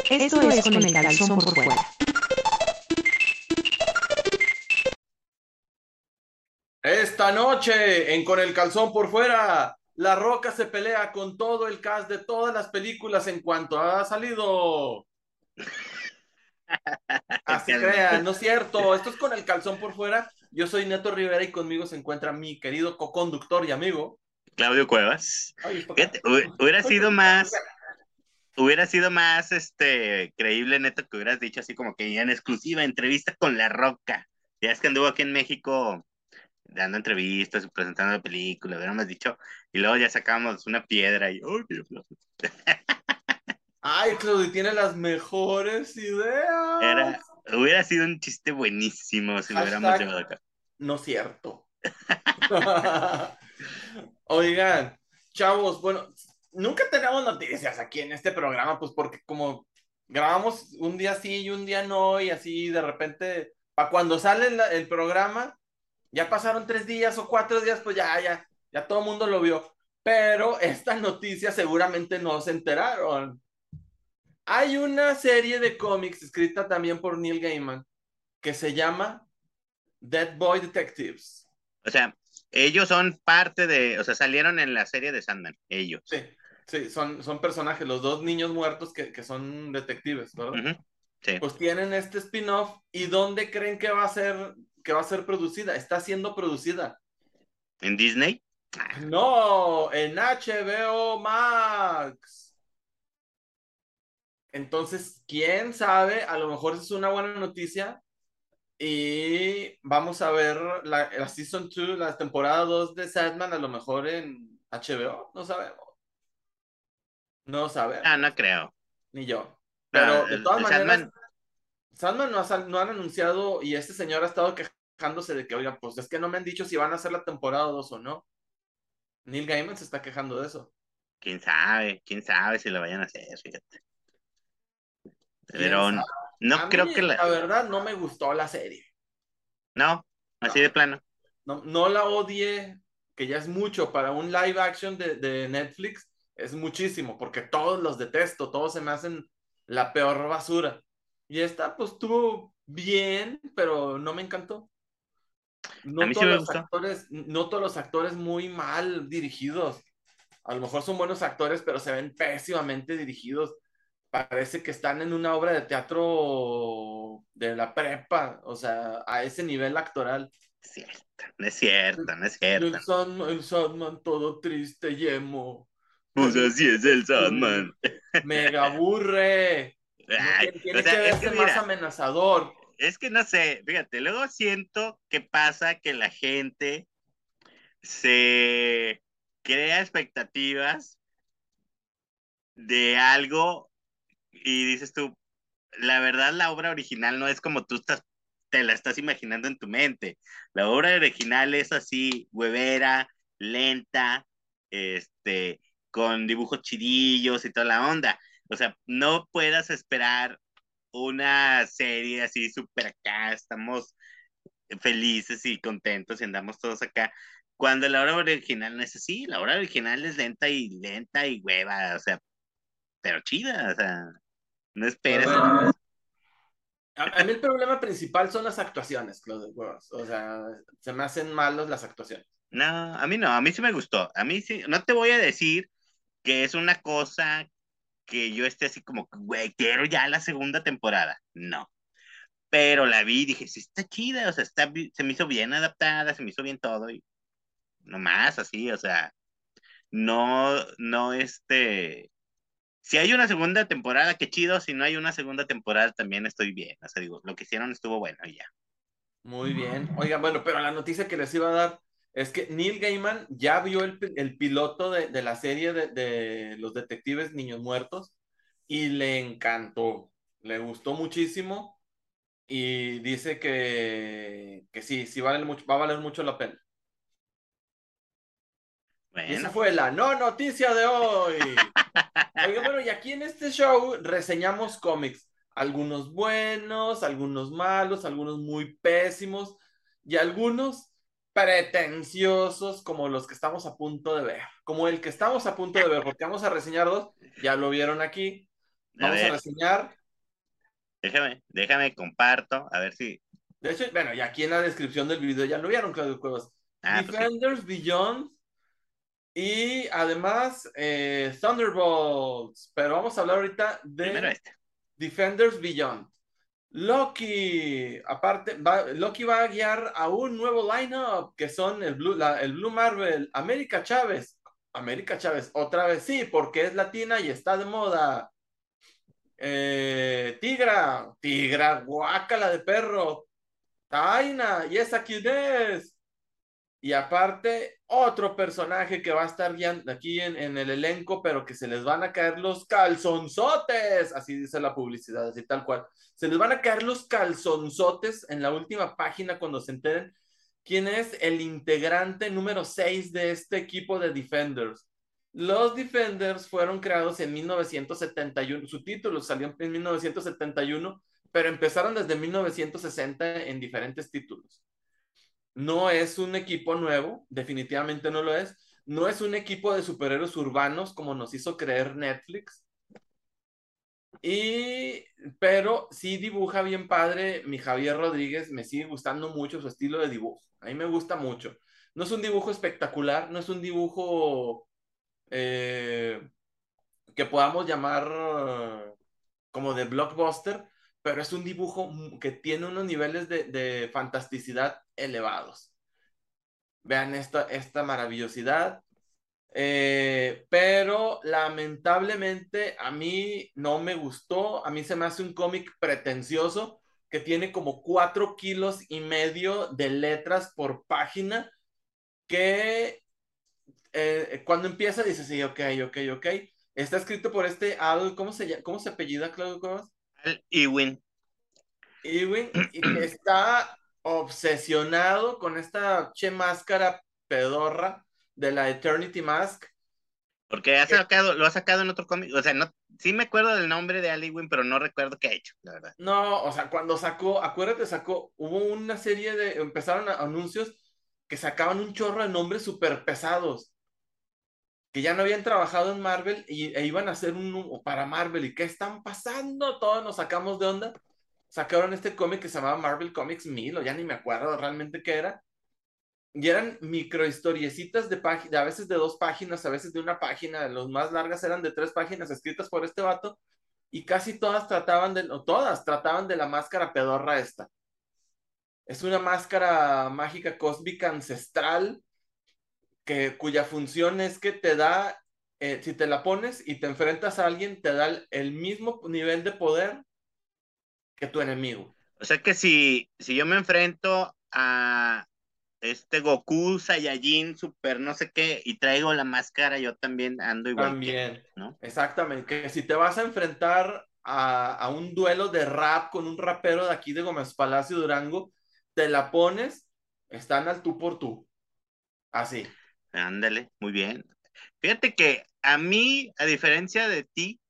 Esto es Con el Calzón por Fuera. Esta noche, en Con el Calzón por Fuera, La Roca se pelea con todo el cast de todas las películas en cuanto ha salido. Así crean, no es cierto. Esto es Con el Calzón por Fuera. Yo soy Neto Rivera y conmigo se encuentra mi querido co-conductor y amigo. Claudio Cuevas. Ay, esto acá. Fíjate, hubiera sido más creíble, Neto, que hubieras dicho así como que en exclusiva entrevista con La Roca. Ya es que anduvo aquí en México dando entrevistas y presentando la película, hubiéramos dicho, y luego ya sacábamos una piedra y ¡ay, Dios mío! Ay, Claudio, tiene las mejores ideas. Hubiera sido un chiste buenísimo si lo hubiéramos Hashtag llevado acá. no cierto. Oigan, chavos, bueno, nunca tenemos noticias aquí en este programa, pues porque como grabamos un día sí y un día no, y así de repente, para cuando sale el programa, ya pasaron 3 días o 4 días, pues ya todo el mundo lo vio. Pero esta noticia seguramente no se enteraron. Hay una serie de cómics escrita también por Neil Gaiman que se llama Dead Boy Detectives. O sea, ellos son parte o sea, salieron en la serie de Sandman, Sí, ellos. sí, son personajes, los dos niños muertos que son detectives, ¿verdad? Ujú, sí. Pues tienen este spin-off. ¿Y dónde creen que va a ser producida? Está siendo producida. ¿En Disney? No, en HBO Max. Entonces, quién sabe, a lo mejor es una buena noticia y vamos a ver la Season 2, la temporada 2 de Sandman, a lo mejor en HBO, no sabemos, no Ah, sabemos, no creo. ni yo. No, Pero de todas el maneras, Sandman, Sandman no han anunciado y este señor ha estado quejándose de que, oigan, pues es que no me han dicho si van a hacer la temporada 2 o no. Neil Gaiman se está quejando de eso. quién sabe si lo vayan a hacer, fíjate. ¿Quién Pero sabe? no A mí, creo que la verdad, no me gustó la serie. no, así de No, plano. no, no la odié, que ya es mucho para un live action de Netflix, es muchísimo, porque todos los detesto, todos se me hacen la peor basura. Y esta, pues, estuvo bien, pero no me encantó. A No mí sí todos me los gustó. actores, no todos los actores muy mal dirigidos. A lo mejor son buenos actores, pero se ven pésimamente dirigidos. Parece que están en una obra de teatro de la prepa, o sea, a ese nivel actoral. Es cierto, no es cierto, no es cierto. El Sandman todo triste y emo. Pues así es el Uh, Sandman. Mega aburre. No Ay, o tiene sea, que es que verse más mira, amenazador. es que no sé, fíjate, luego siento que pasa que la gente se crea expectativas de algo y dices tú, la verdad la obra original no es como te la estás imaginando en tu mente. La obra original es así, huevera, lenta, este, con dibujos chidillos y toda la onda. O sea, no puedas esperar una serie así súper acá, estamos felices y contentos y andamos todos acá. Cuando la obra original no es así, la obra original es lenta y hueva, o sea, pero chida, o sea, no A esperes ver, otra cosa. a mí el problema principal son las actuaciones, Claudio Cuevas. O sea, se me hacen malos las actuaciones. No, a mí no, a mí sí me gustó. A mí sí, no te voy a decir que es una cosa que yo esté así como, güey, quiero ya la segunda temporada. No, pero la vi y dije, sí está chida, o sea, se me hizo bien adaptada, se me hizo bien todo y nomás así, o sea, no, si hay una segunda temporada, qué chido, si no hay una segunda temporada también estoy bien, o sea, digo, lo que hicieron estuvo bueno y ya. Muy bien. Oigan, bueno, pero la noticia que les iba a dar es que Neil Gaiman ya vio el piloto de la serie de los detectives Niños Muertos y le encantó. Le gustó muchísimo y dice que sí, sí vale mucho, va a valer mucho la pena. Y esa Bueno, fue la no noticia de hoy. Oiga, bueno, y aquí en este show reseñamos cómics, algunos buenos, algunos malos, algunos muy pésimos y algunos pretenciosos como los que estamos a punto de ver, como el que estamos a punto de ver, porque vamos a reseñar dos, ya lo vieron aquí, a vamos a ver, reseñar déjame comparto, a ver si. De hecho, bueno, y aquí en la descripción del video ya lo vieron, Claudio Cuevas. Ah, pues sí. Defenders Beyond y además Thunderbolts. Pero vamos a hablar ahorita Primero de este. Defenders Beyond. Loki, aparte, Loki va a guiar a un nuevo lineup que son el Blue Marvel, América Chávez, otra vez sí, porque es latina y está de moda. Tigra, guácala de perro. Taina, ¿y esa quién es? Y aparte, otro personaje que va a estar guiando aquí en el elenco, pero que se les van a caer los calzonzotes, así dice la publicidad, así tal cual. Se les van a caer los calzonzotes en la última página cuando se enteren quién es el integrante número 6 de este equipo de Defenders. Los Defenders fueron creados en 1971, su título salió en 1971, pero empezaron desde 1960 en diferentes títulos. No es un equipo nuevo, definitivamente no lo es. No es un equipo de superhéroes urbanos como nos hizo creer Netflix. Y, pero sí dibuja bien padre mi Javier Rodríguez, me sigue gustando mucho su estilo de dibujo. A mí me gusta mucho. No es un dibujo espectacular, no es un dibujo eh, que podamos llamar como de blockbuster, pero es un dibujo que tiene unos niveles de fantasticidad elevados. Vean esta maravillosidad. Pero lamentablemente a mí no me gustó. A mí se me hace un cómic pretencioso que tiene como 4,5 kilos de letras por página que cuando empieza dice, sí, ok, ok, ok. Está escrito por ¿cómo se apellida, Claudio Cuevas? Al Ewing. Ewing, y que está obsesionado con esta máscara pedorra de la Eternity Mask. Porque lo ha sacado en otro cómic. O sea, no, sí me acuerdo del nombre de Al Ewing, pero no recuerdo qué ha hecho, la verdad. No, o sea, cuando sacó, acuérdate, hubo una serie empezaron anuncios que sacaban un chorro de nombres súper pesados, que ya no habían trabajado en Marvel e iban a hacer uno para Marvel. ¿Y qué están pasando? Todos nos sacamos de onda. Sacaron este cómic que se llamaba Marvel Comics 1000, o ya ni me acuerdo realmente qué era. Y eran microhistoriecitas a veces de 2 páginas, a veces de una página. Los más largas eran de 3 páginas escritas por este vato y casi todas trataban de la máscara pedorra esta. Es una máscara mágica cósmica ancestral cuya función es que te da, si te la pones y te enfrentas a alguien, te da el mismo nivel de poder que tu enemigo. O sea que si yo me enfrento a este Goku Saiyajin Super no sé qué y traigo la máscara, yo también ando igual que él, También, ¿no? exactamente. Que si te vas a enfrentar a un duelo de rap con un rapero de aquí de Gómez Palacio Durango, te la pones, están al tú por tú. Así. Ándale, muy bien. Fíjate que a mí, a diferencia de ti,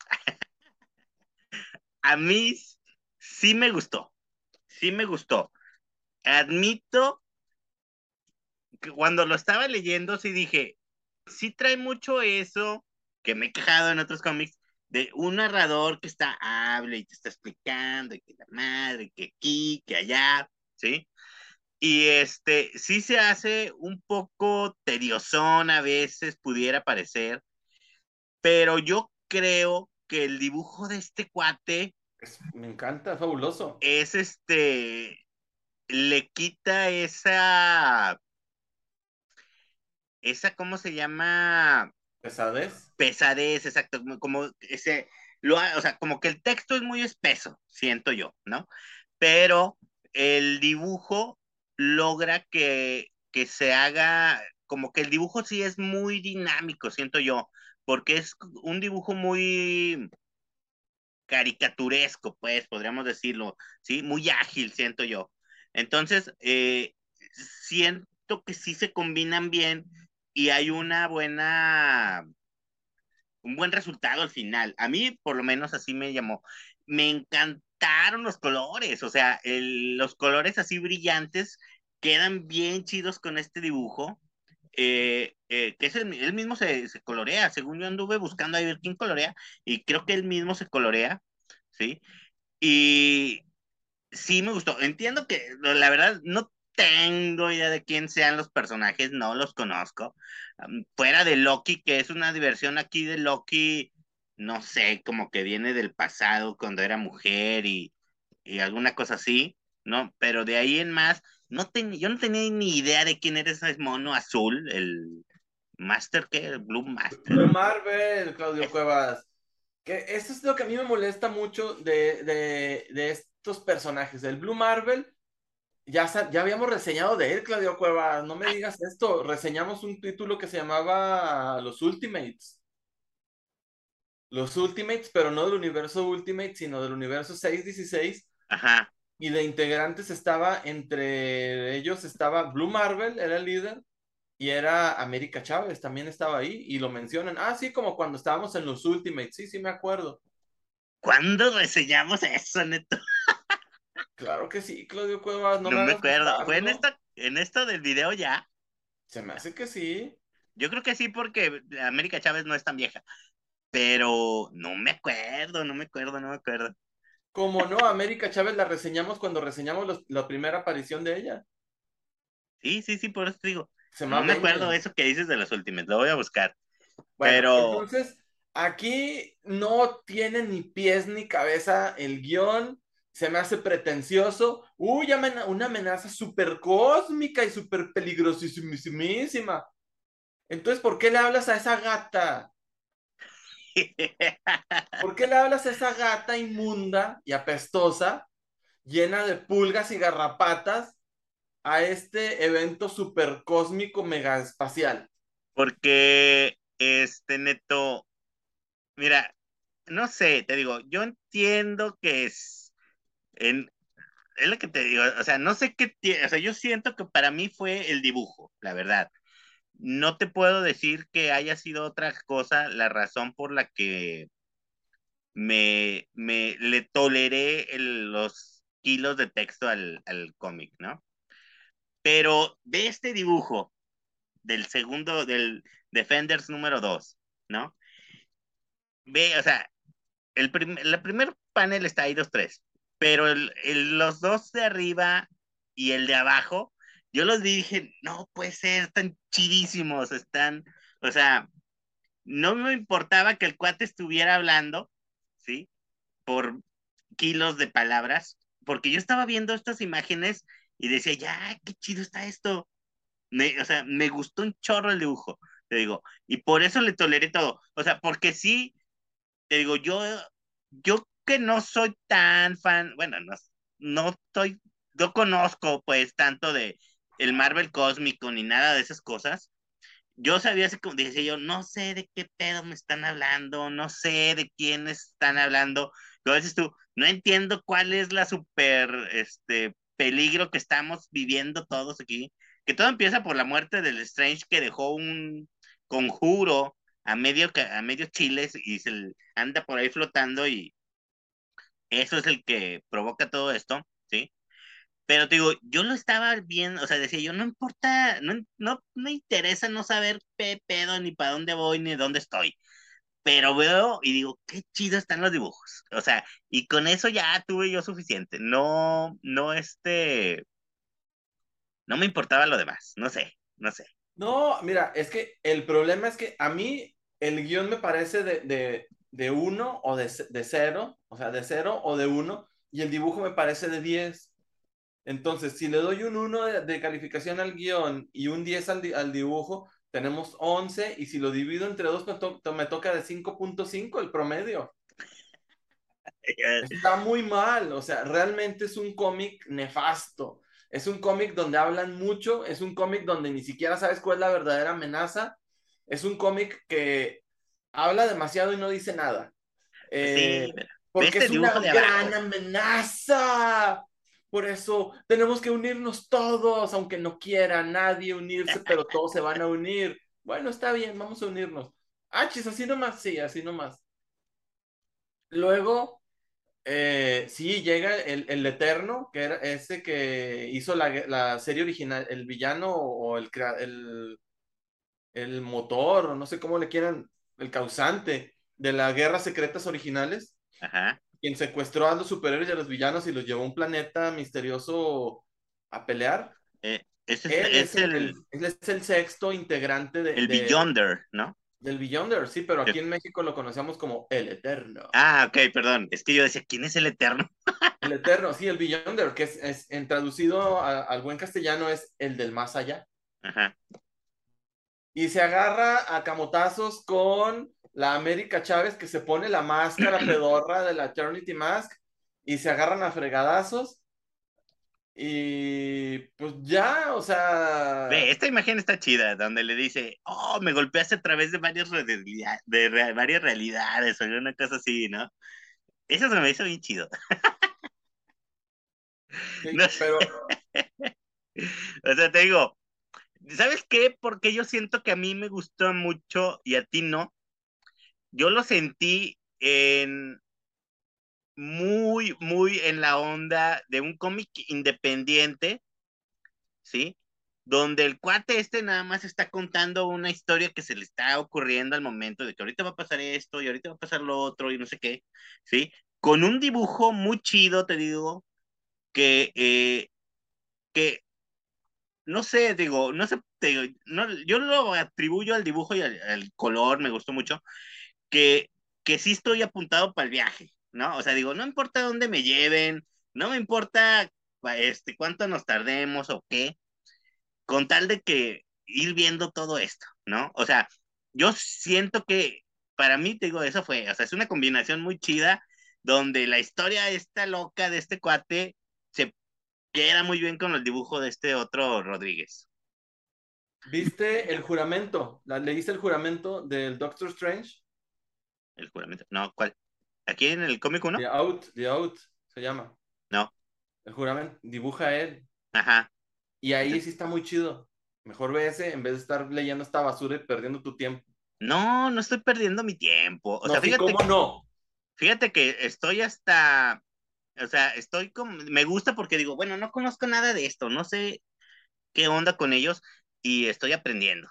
a mí sí me gustó, sí me gustó. Admito que cuando lo estaba leyendo, sí dije, sí trae mucho eso, que me he quejado en otros cómics, de un narrador que hable y te está explicando, y que la madre, que aquí, que allá, ¿sí? Y sí se hace un poco tediosón a veces, pudiera parecer, pero yo creo que el dibujo de este cuate Me encanta, es fabuloso. es le quita esa, ¿cómo se llama? Pesadez. Pesadez, exacto, como ese, o sea, como que el texto es muy espeso, siento yo, ¿no? Pero el dibujo logra que se haga, como que el dibujo sí es muy dinámico, siento yo, porque es un dibujo muy caricaturesco, pues, podríamos decirlo, ¿sí? Muy ágil, siento yo. Entonces, siento que sí se combinan bien y hay un buen resultado al final. A mí, por lo menos, así me llamó. Me encantaron los colores, o sea, los colores así brillantes quedan bien chidos con este dibujo. Que es él mismo se colorea, según yo anduve buscando a ver quién colorea, y creo que él mismo se colorea, ¿sí? Y sí me gustó. Entiendo que la verdad no tengo idea de quién sean los personajes, no los conozco. Fuera de Loki, que es una diversión aquí de Loki, no sé, como que viene del pasado cuando era mujer y alguna cosa así, ¿no? Pero de ahí en más, yo no tenía ni idea de quién era ese mono azul, el Master, ¿qué? El Blue Master. Blue Marvel, Claudio Es- Cuevas. Que eso es lo que a mí me molesta mucho de estos personajes. El Blue Marvel, ya habíamos reseñado de él, Claudio Cuevas. No me digas esto. Reseñamos un título que se llamaba Los Ultimates. Los Ultimates, pero no del universo Ultimate, sino del universo 616. Ajá. Y de integrantes estaba, entre ellos estaba Blue Marvel, era el líder, y era América Chávez, también estaba ahí, y lo mencionan. Ah, sí, como cuando estábamos en los Ultimates, sí, sí me acuerdo. ¿Cuándo reseñamos eso, neto? Claro que sí, Claudio Cuevas, no No me me hagas acuerdo. ¿Fue buscarlo. en esto del video ya? Se me hace que sí. Yo creo que sí, porque América Chávez no es tan vieja, pero no me acuerdo, no me acuerdo, no me acuerdo. Como no, América Chávez la reseñamos cuando reseñamos la primera aparición de ella. Sí, sí, sí, por eso te digo. Se llama No me acuerdo Vengeance. eso que dices de los últimos, lo voy a buscar. Bueno, Pero, entonces aquí no tiene ni pies ni cabeza el guión, se me hace pretencioso. Uy, una amenaza súper cósmica y súper peligrosísima. Entonces, ¿por qué le hablas a esa gata? ¿Por qué le hablas a esa gata inmunda y apestosa, llena de pulgas y garrapatas, a este evento súper cósmico mega espacial? porque, neto, mira, no sé, te digo, yo entiendo que es lo que te digo, o sea, no sé qué tiene, o sea, yo siento que para mí fue el dibujo, la verdad. No te puedo decir que haya sido otra cosa la razón por la que le toleré los kilos de texto al cómic, ¿no? Pero de este dibujo, del Defenders número 2, ¿no? Ve, o sea, el primer panel está ahí dos, tres, pero los dos de arriba y el de abajo, yo los vi y dije, no puede ser, están chidísimos, están, o sea, no me importaba que el cuate estuviera hablando, ¿sí? Por kilos de palabras, porque yo estaba viendo estas imágenes y decía, ya, qué chido está esto. O sea, me gustó un chorro el dibujo, te digo, y por eso le toleré todo. O sea, porque sí, te digo, yo que no soy tan fan, bueno, no estoy, no conozco pues tanto de el Marvel cósmico ni nada de esas cosas. Yo sabía así como decía yo, no sé de qué pedo me están hablando, no sé de quién están hablando. Como dices tú, no entiendo cuál es la super peligro que estamos viviendo todos aquí. Que todo empieza por la muerte del Strange que dejó un conjuro a medio Chile y anda por ahí flotando y eso es el que provoca todo esto, ¿sí? Pero te digo, yo lo estaba viendo, o sea, decía yo, no importa, no me interesa no saber qué pedo, ni para dónde voy, ni dónde estoy. Pero veo y digo, qué chido están los dibujos. O sea, y con eso ya tuve yo suficiente. No me importaba lo demás. No sé, no sé. No, mira, es que el problema es que a mí el guión me parece de uno o de cero, o sea, de cero o de uno, y el dibujo me parece de 10. Entonces, si le doy un uno de calificación al guión y un 10 al dibujo, tenemos 11, y si lo divido entre dos, me toca de 5.5 el promedio. Está muy mal, o sea, realmente es un cómic nefasto. Es un cómic donde hablan mucho, es un cómic donde ni siquiera sabes cuál es la verdadera amenaza, es un cómic que habla demasiado y no dice nada. Sí, ve Porque este es dibujo una de gran abajo. amenaza. Por eso tenemos que unirnos todos, aunque no quiera nadie unirse, pero todos se van a unir. Bueno, está bien, vamos a unirnos. Ah, chis, así nomás, sí, así nomás. Luego sí, llega el Eterno, que era ese que hizo la serie original, el villano o el motor, o no sé cómo le quieran, el causante de las guerras secretas originales. Ajá. quien secuestró a los superhéroes y a los villanos y los llevó a un planeta misterioso a pelear. Ese Él es él es el sexto integrante el Beyonder, ¿no? del Beyonder, sí, pero aquí El- en México lo conocemos como el Eterno. ok, perdón. Es que yo decía, ¿quién es el Eterno? El Eterno, sí, el Beyonder, que en traducido al buen castellano es el del más allá. Ajá. Y se agarra a camotazos con la América Chávez, que se pone la máscara pedorra de la Eternity Mask, y se agarran a fregadazos. Y pues ya, o sea, Ve, esta imagen está chida, donde le dice, oh, me golpeaste a través de varias realidades, o una cosa así, ¿no? Eso se me hizo bien chido. sí, No sé, pero o sea, te digo, ¿sabes qué? Porque yo siento que a mí me gustó mucho y a ti no. Yo lo sentí muy en la onda de un cómic independiente, ¿sí? Donde el cuate este nada más está contando una historia que se le está ocurriendo al momento de que ahorita va a pasar esto y ahorita va a pasar lo otro y no sé qué, ¿sí? Con un dibujo muy chido, te digo, que no sé, digo, no sé, te digo, no, yo lo atribuyo al dibujo y al color, me gustó mucho, que, que sí estoy apuntado para el viaje, ¿no? O sea, digo, no importa dónde me lleven, no me importa cuánto nos tardemos o qué, con tal de que ir viendo todo esto, ¿no? O sea, yo siento que para mí, te digo, eso fue, o sea, es una combinación muy chida donde la historia esta loca de este cuate se queda muy bien con el dibujo de este otro Rodríguez. ¿viste el juramento? ¿Leíste el juramento del Doctor Strange? El juramento. No, ¿cuál? ¿Aquí en el cómic uno? The Out se llama. No. El juramento dibuja él. Ajá. Y ahí sí está muy chido. Mejor ve ese en vez de estar leyendo esta basura y perdiendo tu tiempo. No, no estoy perdiendo mi tiempo. O No, sea, sí, ¿cómo no? fíjate que estoy hasta, o sea, estoy como, me gusta porque digo, bueno, no conozco nada de esto, no sé qué onda con ellos y estoy aprendiendo.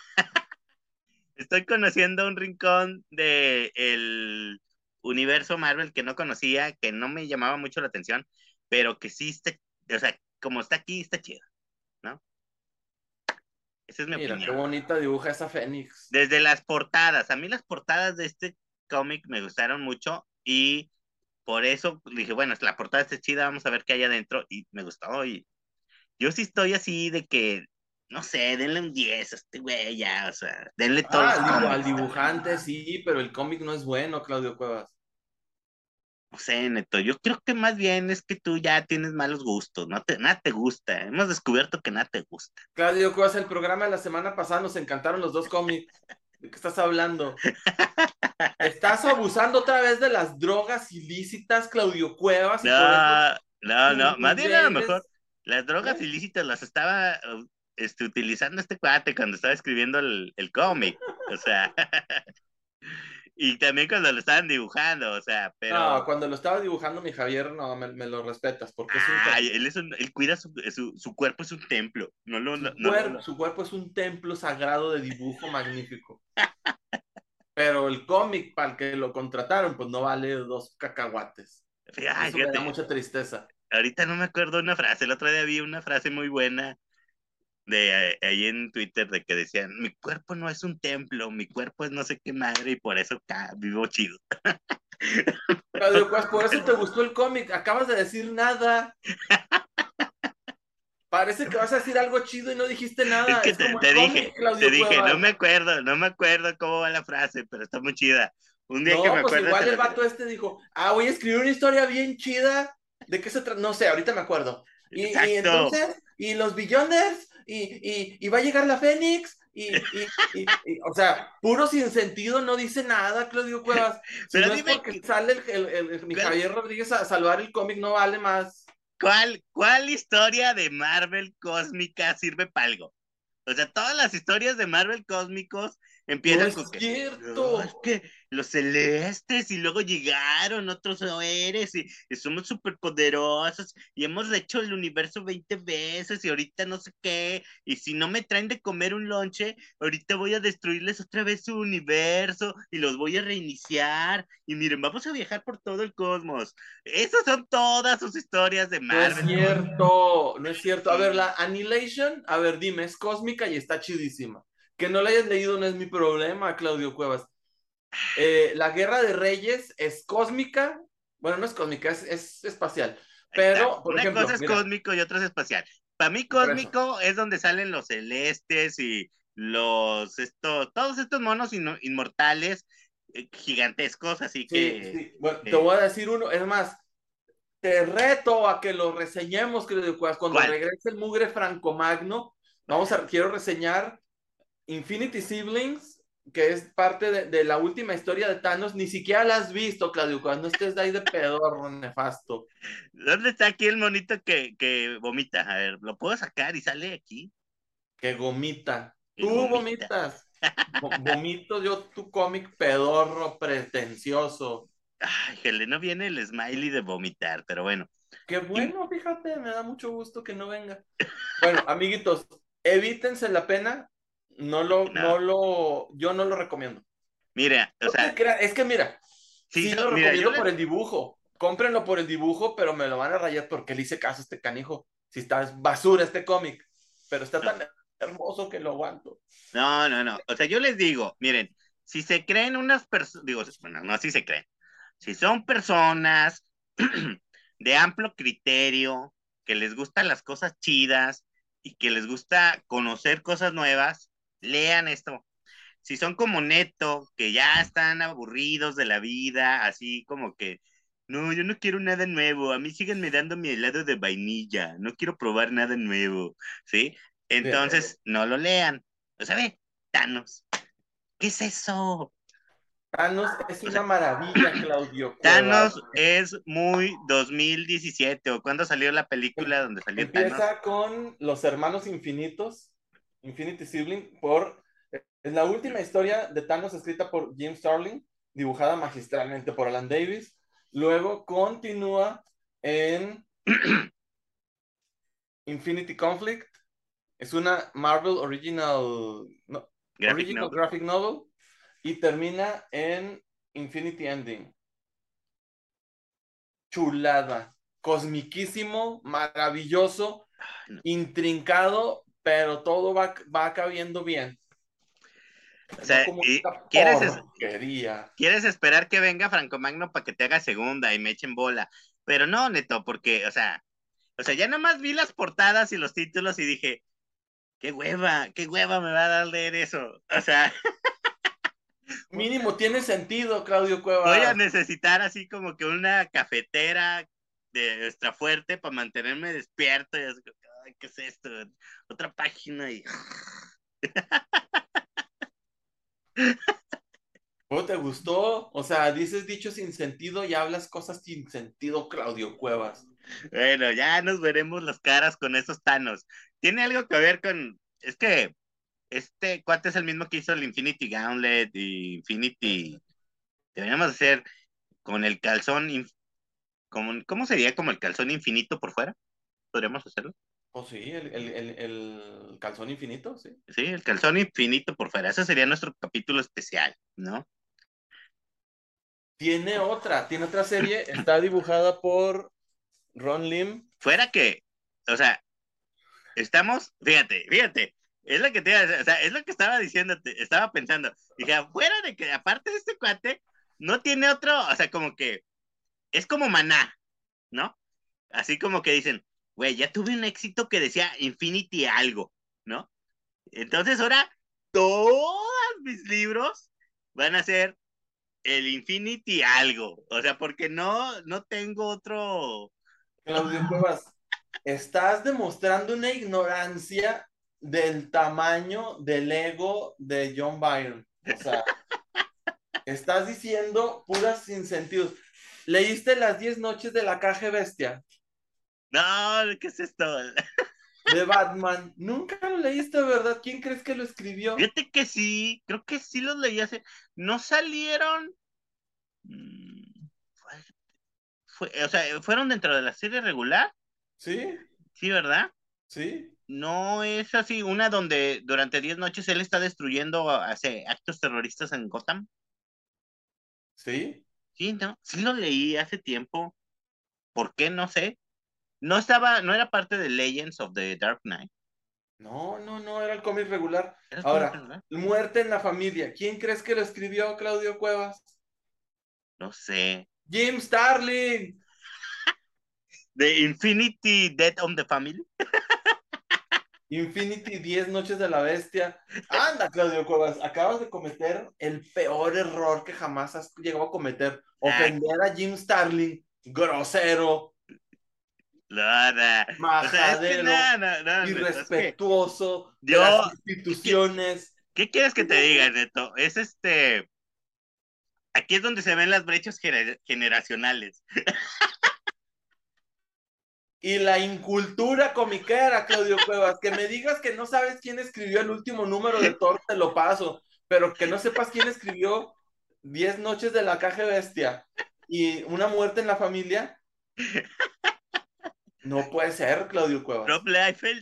Estoy conociendo un rincón de el universo Marvel que no conocía, que no me llamaba mucho la atención, pero que sí está, o sea, como está aquí, está chido, ¿no? Esa es mi Mira, qué opinión. bonita dibuja esa Fénix. Desde las portadas, a mí las portadas de este cómic me gustaron mucho y por eso dije, bueno, la portada está chida, vamos a ver qué hay adentro y me gustó y yo sí estoy así de que, no sé, denle un 10 a este güey ya, o sea, denle todos Ah, los al cómics. dibujante sí, pero el cómic no es bueno, Claudio Cuevas. No sé, Neto, yo creo que más bien es que tú ya tienes malos gustos, nada te gusta, hemos descubierto que nada te gusta. Claudio Cuevas, el programa de la semana pasada nos encantaron los dos cómics. ¿De qué estás hablando? Estás abusando otra vez de las drogas ilícitas, Claudio Cuevas, y por eso No, tus más bien a lo mejor niveles. las drogas ¿Eh? ilícitas las estaba utilizando este cuate cuando estaba escribiendo el cómic, o sea, y también cuando lo estaban dibujando, o sea, No, pero, cuando lo estaba dibujando mi Javier, no, me lo respetas, porque es un ay, genio. él cuida su cuerpo, es un templo, Su cuerpo es un templo sagrado de dibujo magnífico. Pero el cómic para el que lo contrataron, pues no vale dos cacahuates. Y ay, eso me da fíjate, mucha tristeza. ahorita no me acuerdo una frase, el otro día vi una frase muy buena de ahí en Twitter de que decían, mi cuerpo no es un templo, mi cuerpo es no sé qué madre y por eso vivo chido. Claudio Cuas, por eso te gustó el cómic. Acabas de decir nada. Parece que vas a decir algo chido y no dijiste Es nada. que Es como el dije, cómic, te Claudio dije, Cuevas. no me acuerdo cómo va la frase, pero está muy chida. Un día que me No, pues acuerde te igual el la diré. vato este dijo, voy a escribir una historia bien chida. ¿De qué se trata? No sé, ahorita me acuerdo. Y Exacto. entonces, y los Beyonders, y va a llegar la Fénix, o sea, puro sin sentido, no dice nada, Claudio Cuevas. Si Pero no es dime, porque sale mi ¿cuál, Javier Rodríguez a salvar el cómic, no vale más. cuál historia de Marvel cósmica sirve para algo? O sea, todas las historias de Marvel cósmicos No Empiezan es con que, no, es cierto. que los celestes y luego llegaron otros seres y somos superpoderosos y hemos hecho el universo 20 veces y ahorita no sé qué, y si no me traen de comer un lonche, ahorita voy a destruirles otra vez su universo y los voy a reiniciar y miren, vamos a viajar por todo el cosmos. Esas son todas sus historias de No es Marvel. cierto, no es cierto. A ver, Sí. la Annihilation, a ver, dime, es cósmica y está chidísima. Que no la hayas leído no es mi problema, Claudio Cuevas. La Guerra de Reyes es cósmica, bueno, no es cósmica, es espacial. Ahí está. Pero, por Una cosa ejemplo, es mira, cósmico y otra es espacial. Para mí por eso. cósmico es donde salen los celestes y todos estos monos inmortales gigantescos, así Sí, que sí. Bueno, te eh, voy a decir uno, es más, te reto a que lo reseñemos, Claudio Cuevas. Cuando ¿cuál? regrese el mugre Franco Magno, quiero reseñar Infinity Siblings, que es parte de la última historia de Thanos. Ni siquiera la has visto, Claudio Cuevas, no estés de ahí de pedorro nefasto. ¿Dónde está aquí el monito que vomita? A ver, ¿lo puedo sacar y sale aquí? Que gomita. Que Tú vomita. vomitas. Vomito yo tu cómic pedorro pretencioso. Ay, jale, no viene el smiley de vomitar, pero bueno. Qué Y, bueno, fíjate, me da mucho gusto que no venga. Bueno, amiguitos, evítense la pena. no, Yo no lo recomiendo. mira, o No te sea, creas, es que mira, sí, sí lo mira, yo recomiendo le, por el dibujo. Cómprenlo por el dibujo, pero me lo van a rayar porque le hice caso a este canijo. Si está es basura este cómic, pero está no, tan hermoso que lo aguanto. no. O sea, yo les digo, miren, si se creen unas personas, digo, bueno, no si se creen, si son personas de amplio criterio, que les gustan las cosas chidas y que les gusta conocer cosas nuevas, lean esto. Si son como Neto, que ya están aburridos de la vida, así como que, no, yo no quiero nada nuevo, a mí síganme dando mi helado de vainilla, no quiero probar nada nuevo, ¿sí? Fíjate. Entonces, no lo lean. O sea, ve, Thanos, ¿qué es eso? Thanos es O sea, una maravilla, Claudio Cuevas. Thanos es muy 2017, o cuando salió la película donde salió Thanos. Empieza con los hermanos infinitos, Infinity Sibling, es la última historia de Thanos escrita por Jim Starlin, dibujada magistralmente por Alan Davis. Luego continúa en Infinity Conflict. Es una Marvel Graphic Original novel. Graphic Novel y termina en Infinity Ending. Chulada, cosmiquísimo, maravilloso, Ay, no. intrincado, pero todo va cabiendo bien. O No sea, como esta ¿quieres, porquería. quieres esperar que venga Franco Magno para que te haga segunda y me echen bola. Pero no, Neto, porque, o sea, ya nada más vi las portadas y los títulos y dije, qué hueva me va a dar leer eso. O sea, Mínimo tiene sentido, Claudio voy a Cuevas. necesitar así como que una cafetera de extra fuerte para mantenerme despierto y así, ay, ¿qué es esto? Otra página y ¿Cómo te gustó? O sea, dices dicho sin sentido y hablas cosas sin sentido, Claudio Cuevas. bueno, ya nos veremos las caras con esos Thanos. Tiene algo que ver con, es que este cuate es el mismo que hizo el Infinity Gauntlet y Infinity. Deberíamos hacer con el calzón, ¿cómo sería como el calzón infinito por fuera? ¿Podríamos hacerlo? Oh, sí, el calzón infinito, sí. Sí, el calzón infinito por fuera. Ese sería nuestro capítulo especial, ¿no? Tiene otra serie, está dibujada por Ron Lim. Fuera que, o sea, fíjate, es lo que te iba a decir, o sea, es lo que estaba diciéndote, estaba pensando. Dije, fuera de que aparte de este cuate, no tiene otro, o sea, como que es como Maná, ¿no? Así como que dicen, güey, ya tuve un éxito que decía Infinity algo, ¿no? Entonces ahora todos mis libros van a ser el Infinity algo, o sea, porque no tengo otro. Claudio Cuevas, estás demostrando una ignorancia del tamaño del ego de John Byron. O sea, estás diciendo puras sin sentidos. ¿Leíste Las 10 noches de la caja bestia? No, ¿qué es esto? de Batman. Nunca lo leíste, ¿verdad? ¿Quién crees que lo escribió? Fíjate que sí, creo que sí los leí hace. No salieron. mm, o sea, fueron dentro de la serie regular, ¿Sí? sí, ¿verdad? ¿Sí? No es así, una donde durante 10 noches él está destruyendo, hace actos terroristas en Gotham. ¿Sí? Sí, no, sí lo leí hace tiempo. ¿Por qué? No sé. No estaba, no era parte de Legends of the Dark Knight. No, no, no, era el cómic regular. ¿Era el cómic Ahora, regular? Muerte en la familia. ¿Quién crees que lo escribió, Claudio Cuevas? No sé. Jim Starlin. The Infinity Death on the Family. Infinity 10 Noches de la Bestia. Anda, Claudio Cuevas, acabas de cometer el peor error que jamás has llegado a cometer. Ah, Ofender a Jim Starlin, grosero, no, no. O sea, es que majadero, Neto, es que irrespetuoso de las yo, ¿qué, instituciones. qué quieres que te diga, Neto? Es aquí es donde se ven las brechas generacionales. Y la incultura comiquera, Claudio Cuevas, que me digas que no sabes quién escribió el último número de Thor, te lo paso, pero que no sepas quién escribió 10 noches de la caja bestia y una muerte en la familia, no puede ser, Claudio Rob Cuevas. Liefeld.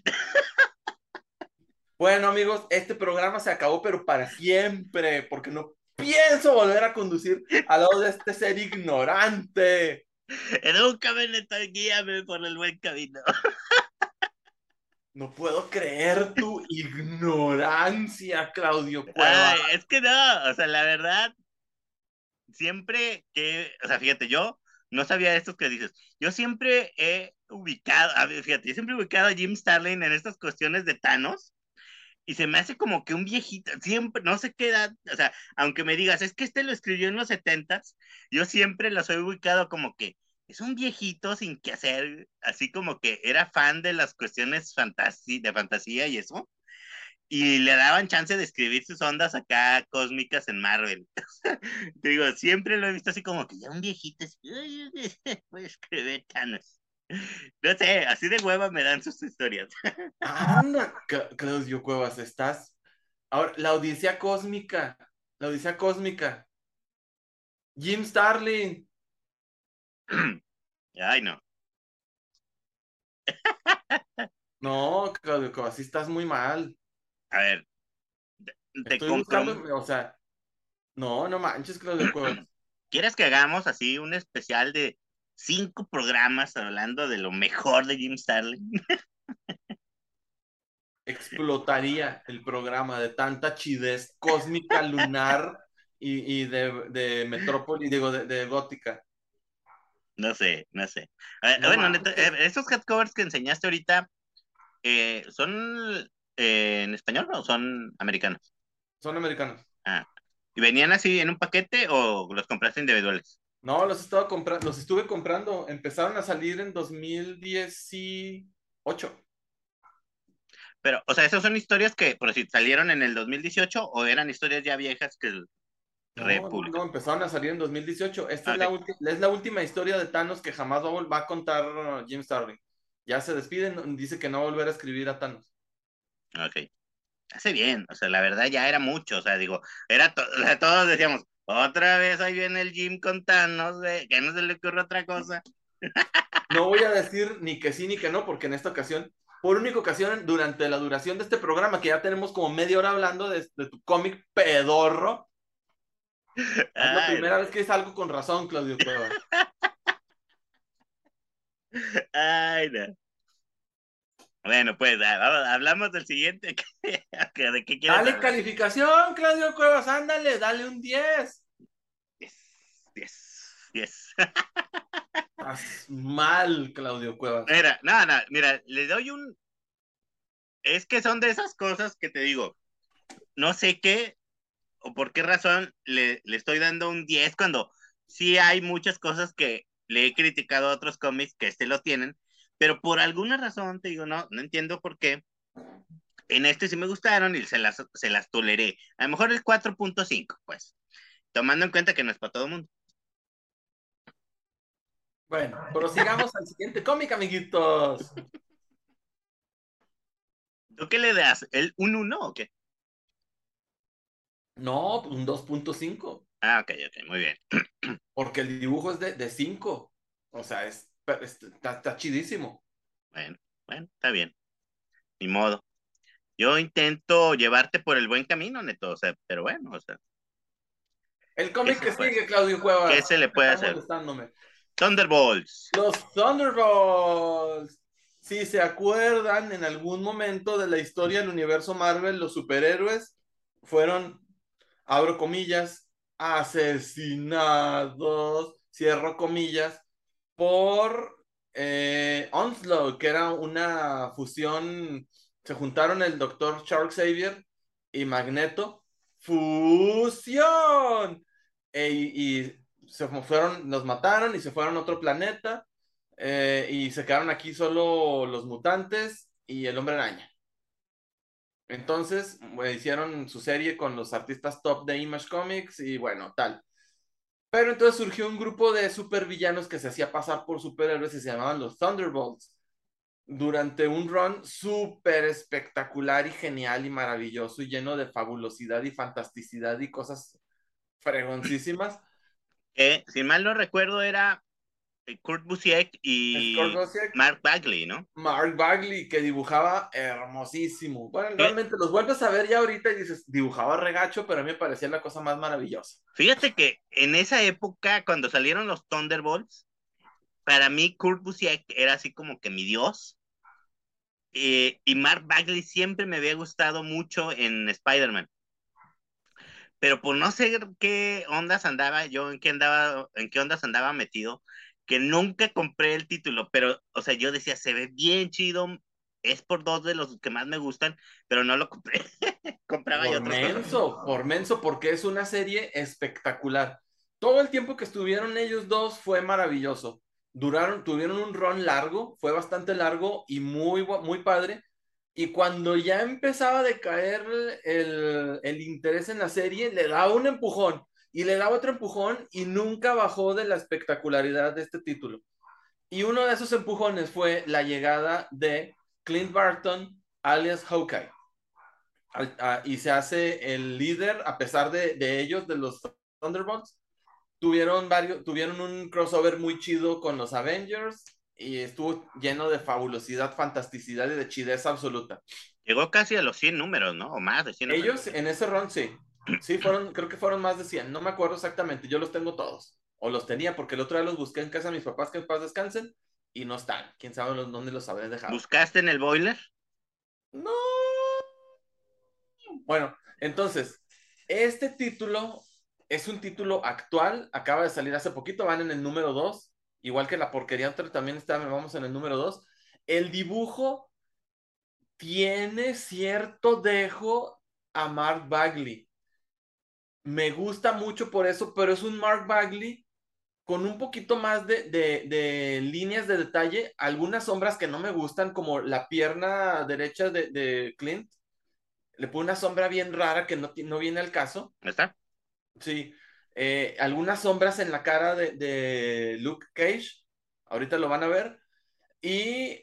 Bueno, amigos, este programa se acabó, pero para siempre, porque no pienso volver a conducir al lado de este ser ignorante. Edúcame, Neto, guíame por el buen camino. No puedo creer tu ignorancia, Claudio Cuevas. Ay, es que no, o sea, la verdad, siempre que, o sea, fíjate, yo no sabía estos que dices. Yo siempre he ubicado, a ver, fíjate, yo siempre he ubicado a Jim Starlin en estas cuestiones de Thanos y se me hace como que un viejito, siempre, no sé qué edad, o sea, aunque me digas, es que este lo escribió en los setentas, yo siempre los he ubicado como que es un viejito sin que hacer, así como que era fan de las cuestiones de fantasía y eso, y le daban chance de escribir sus ondas acá cósmicas en Marvel. Te digo, siempre lo he visto así como que ya un viejito, así, voy a escribir Thanos. No sé, así de hueva me dan sus historias. Anda, Claudio Cuevas, estás. Ahora, la Odisea Cósmica, Jim Starlin. Ay, no. No, Claudio Cuevas, sí estás muy mal. A ver, te Estoy compro. buscando, o sea, no, no manches, Claudio Cuevas. ¿Quieres que hagamos así un especial de 5 programas hablando de lo mejor de Jim Starlin? Explotaría el programa de tanta chidez cósmica, lunar y de Metrópoli, digo, de Gótica. No sé, no sé. A ver, No bueno, neta, manches, esos headcovers que enseñaste ahorita, ¿son en español o son americanos? son americanos. Ah, ¿y venían así en un paquete o los compraste individuales? No, los estuve comprando. Empezaron a salir en 2018. Pero, o sea, ¿esas son historias que, por si salieron en el 2018 o eran historias ya viejas que No, no, no, republican? empezaron a salir en 2018. Esta Ah, es ok, es la última historia de Thanos que jamás va a contar Jim Starlin. Ya se despiden, dice que no va a volver a escribir a Thanos. ok. Hace bien, o sea, la verdad ya era mucho, o sea, digo, o sea, todos decíamos, otra vez ahí viene el Jim con Thanos, güey, que no se le ocurre otra cosa. No voy a decir ni que sí ni que no, porque en esta ocasión, por única ocasión, durante la duración de este programa, que ya tenemos como media hora hablando de tu cómic pedorro, es la Ay, primera vez que es algo con razón, Claudio Cuevas. ay, no. Bueno, pues hablamos del siguiente. ¿De qué quieres Dale hablar? calificación, Claudio Cuevas, ándale, dale un 10. Yes, yes, yes. Estás mal, Claudio Cuevas. Mira, no, no, mira, le doy un. Es que son de esas cosas que te digo, no sé qué o por qué razón le estoy dando un 10 cuando sí hay muchas cosas que le he criticado a otros cómics que este lo tienen, pero por alguna razón te digo, no entiendo por qué. En este sí me gustaron y se las toleré. A lo mejor el 4.5 pues, tomando en cuenta que no es para todo el mundo. Bueno, prosigamos al siguiente cómic, amiguitos. ¿Tú qué le das? ¿Un 1 o qué? No, un 2.5, Ah, ok, ok, muy bien. porque el dibujo es de 5. O sea, está chidísimo. Bueno, bueno, está bien. Ni modo. Yo intento llevarte por el buen camino, Neto, o sea, pero bueno, o sea, El ¿qué cómic se que puede sigue, hacer? Claudio ¿Qué Cuevas, se le puede está hacer? molestándome. Thunderbolts. Los Thunderbolts. Si se acuerdan, en algún momento de la historia del universo Marvel, los superhéroes fueron, abro comillas, asesinados, cierro comillas, por Onslaught, que era una fusión. Se juntaron el doctor Charles Xavier y Magneto. ¡Fusión! Y se fueron, los mataron y se fueron a otro planeta. Y se quedaron aquí solo los mutantes y el hombre araña. Entonces, hicieron su serie con los artistas top de Image Comics y bueno, tal. Pero entonces surgió un grupo de supervillanos que se hacía pasar por superhéroes y se llamaban los Thunderbolts. Durante un run súper espectacular y genial y maravilloso y lleno de fabulosidad y fantasticidad y cosas fregoncísimas. Que, si mal no recuerdo, era Kurt Busiek Scott y Gosiek, Mark Bagley, ¿no? Mark Bagley, que dibujaba hermosísimo. Bueno, Fí- realmente los vuelves a ver ya ahorita y dices, dibujaba regacho, pero a mí me parecía la cosa más maravillosa. Fíjate que en esa época, cuando salieron los Thunderbolts, para mí Kurt Busiek era así como que mi dios. Y Mark Bagley siempre me había gustado mucho en Spider-Man. Pero por no sé qué ondas andaba yo, en qué ondas andaba metido, que nunca compré el título, pero, o sea, yo decía, se ve bien chido, es por dos de los que más me gustan, pero no lo compré. Compraba yo otras cosas. Por menso, porque es una serie espectacular. Todo el tiempo que estuvieron ellos dos fue maravilloso. Tuvieron un run largo, fue bastante largo y muy padre. Y cuando ya empezaba a decaer el interés en la serie, le daba un empujón y le daba otro empujón y nunca bajó de la espectacularidad de este título. Y uno de esos empujones fue la llegada de Clint Barton, alias Hawkeye, y se hace el líder a pesar de ellos, de los Thunderbolts. Tuvieron un crossover muy chido con los Avengers y estuvo lleno de fabulosidad, fantasticidad y de chidez absoluta. Llegó casi a los 100 números, ¿no? O más de 100 números. Ellos en ese run, sí. Sí, creo que fueron más de 100. No me acuerdo exactamente. Yo los tengo todos. O los tenía porque el otro día los busqué en casa de mis papás, que en paz descansen, y no están. Quién sabe dónde los habré dejado. ¿Buscaste en el boiler? No. Bueno, entonces, este título es un título actual. Acaba de salir hace poquito. Van en el número 2. Igual que la porquería otra también está, vamos en el número 2. El dibujo tiene cierto dejo a Mark Bagley. Me gusta mucho por eso, pero es un Mark Bagley con un poquito más de líneas de detalle, algunas sombras que no me gustan, como la pierna derecha de Clint, le pone una sombra bien rara que no viene al caso, ¿Está? sí, algunas sombras en la cara de Luke Cage, ahorita lo van a ver, y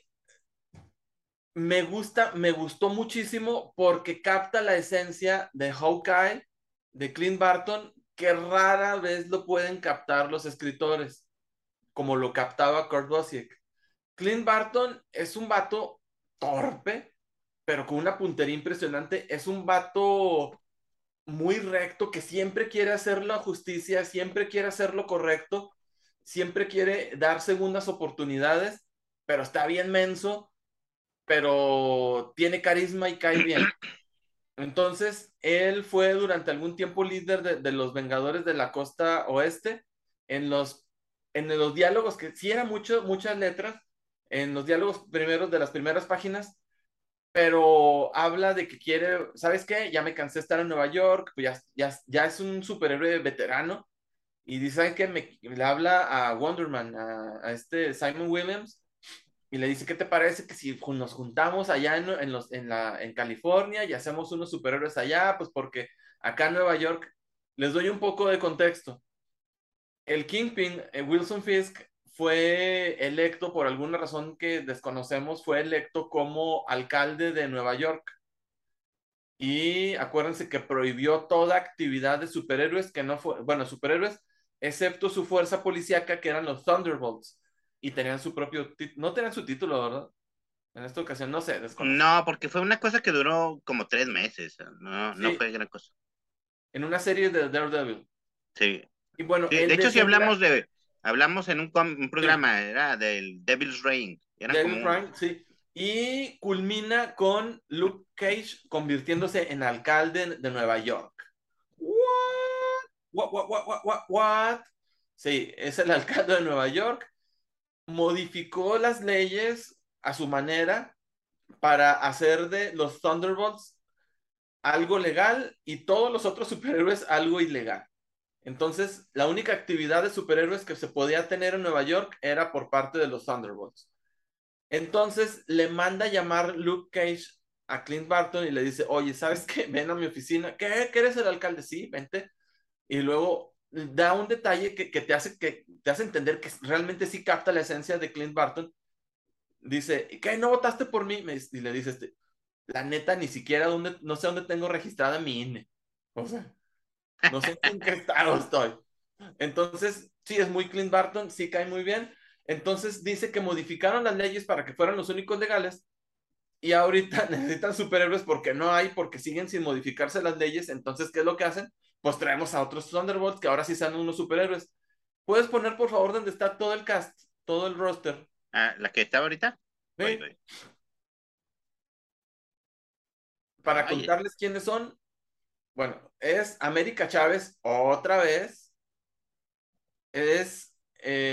me gustó muchísimo porque capta la esencia de Hawkeye, de Clint Barton, que rara vez lo pueden captar los escritores, como lo captaba Kurt Busiek. Clint Barton es un vato torpe, pero con una puntería impresionante. Es un vato muy recto que siempre quiere hacer la justicia, siempre quiere hacer lo correcto, siempre quiere dar segundas oportunidades, pero está bien menso, pero tiene carisma y cae bien. Entonces, él fue durante algún tiempo líder de los Vengadores de la Costa Oeste en los diálogos, que sí eran muchas letras, en los diálogos primeros de las primeras páginas, pero habla de que quiere, ¿sabes qué? Ya me cansé de estar en Nueva York, pues ya es un superhéroe veterano, y dice, ¿saben qué? Le habla a Wonder Man, a este Simon Williams, y le dice, ¿qué te parece que si nos juntamos allá en California y hacemos unos superhéroes allá? Pues porque acá en Nueva York, les doy un poco de contexto. El Kingpin, Wilson Fisk, fue electo, por alguna razón que desconocemos, fue electo como alcalde de Nueva York. Y acuérdense que prohibió toda actividad de superhéroes que no fue, bueno, superhéroes, excepto su fuerza policíaca, que eran los Thunderbolts. Y tenían su propio, no tenían su título, ¿verdad? En esta ocasión, no sé, desconozco. No, porque fue una cosa que duró como 3 meses. No, no Sí, fue gran cosa. en una serie de Daredevil. Sí. Y bueno, Sí, de el hecho, sí desenlace, hablamos en un sí, programa, era del Devil's Reign. Eran Devil como, Prime, sí. Y culmina con Luke Cage convirtiéndose en alcalde de Nueva York. ¿What? What? Sí, es el alcalde de Nueva York. Modificó las leyes a su manera para hacer de los Thunderbolts algo legal y todos los otros superhéroes algo ilegal. Entonces, la única actividad de superhéroes que se podía tener en Nueva York era por parte de los Thunderbolts. Entonces, le manda llamar Luke Cage a Clint Barton y le dice, oye, ¿sabes qué? Ven a mi oficina. ¿Qué? ¿Que eres el alcalde? Sí, vente. Y luego da un detalle que te hace entender que realmente sí capta la esencia de Clint Barton. Dice, ¿qué? ¿No votaste por mí? Y le dice, la neta, ni siquiera no sé dónde tengo registrada mi INE. O sea, no sé en qué estado estoy. Entonces, sí, es muy Clint Barton, sí cae muy bien. Entonces dice que modificaron las leyes para que fueran los únicos legales y ahorita necesitan superhéroes porque no hay, porque siguen sin modificarse las leyes. Entonces, ¿qué es lo que hacen? Pues traemos a otros Thunderbolts que ahora sí sean unos superhéroes. ¿Puedes poner, por favor, donde está todo el cast, todo el roster? la que está ahorita. Voy, ¿Sí? voy. Para Ay, contarles quiénes son. Bueno, es América Chávez otra vez. Es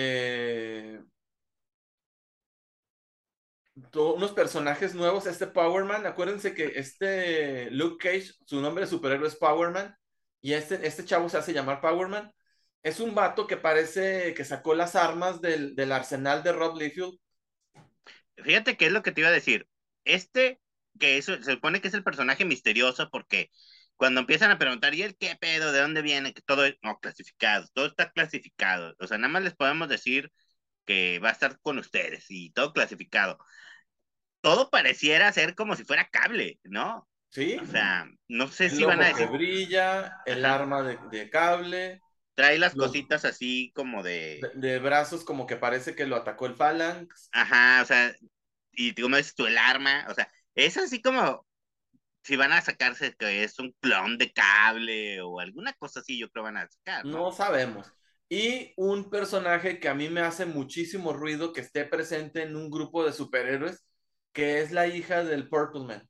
unos personajes nuevos. Este Power Man, acuérdense que este Luke Cage, su nombre de superhéroe es Power Man, y este chavo se hace llamar Power Man. Es un vato que parece que sacó las armas del arsenal de Rob Liefeld. fíjate qué es lo que te iba a decir. Este, que eso, se supone que es el personaje misterioso porque cuando empiezan a preguntar, ¿y el qué pedo? ¿De dónde viene? Que todo es, no, clasificado, todo está clasificado. O sea, nada más les podemos decir que va a estar con ustedes y todo clasificado. Todo pareciera ser como si fuera cable, ¿no? O ¿Sí? sea, no sé El si van a ojo que decir, brilla, el ajá, arma de cable, trae las los cositas así como de, de brazos como que parece que lo atacó el Phalanx. ajá, o sea, y como dices tú, el arma, o sea, es así como si van a sacarse que es un clon de cable o alguna cosa así, yo creo van a sacar, ¿no? No sabemos. Y un personaje que a mí me hace muchísimo ruido que esté presente en un grupo de superhéroes, que es la hija del Purple Man.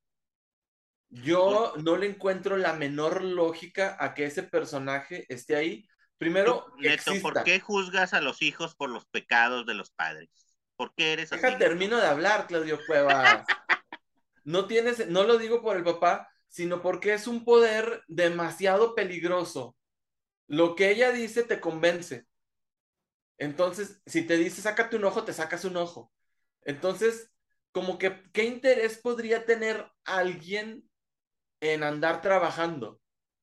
Pues, Yo no le encuentro la menor lógica a que ese personaje esté ahí. tú, Primero, que Neto, ¿por exista. qué juzgas a los hijos por los pecados de los padres? ¿Por qué eres así, Deja, Neto? termino de hablar, Claudio Cuevas. No lo digo por el papá, sino porque es un poder demasiado peligroso. Lo que ella dice te convence. Entonces, si te dice sácate un ojo, te sacas un ojo. Entonces, como que, ¿qué interés podría tener alguien en andar trabajando?